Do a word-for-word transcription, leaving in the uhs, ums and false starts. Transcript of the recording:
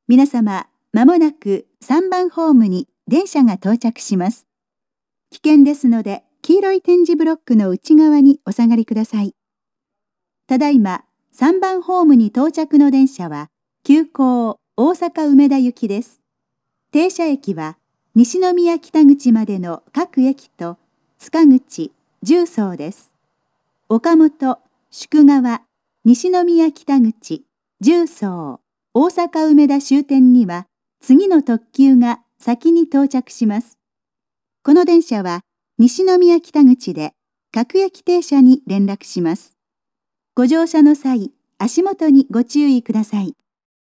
皆様、まもなくさんばんホームに電車が到着します。危険ですので、黄色い点字ブロックの内側にお下がりください。ただいま、さんばんホームに到着の電車は、急行大阪梅田行きです。停車駅は、西宮北口までの各駅と、塚口、十三です。岡本、宿川、西宮北口、十三、大阪梅田終点には、次の特急が先に到着します。この電車は、西宮北口で各駅停車に連絡します。ご乗車の際、足元にご注意ください。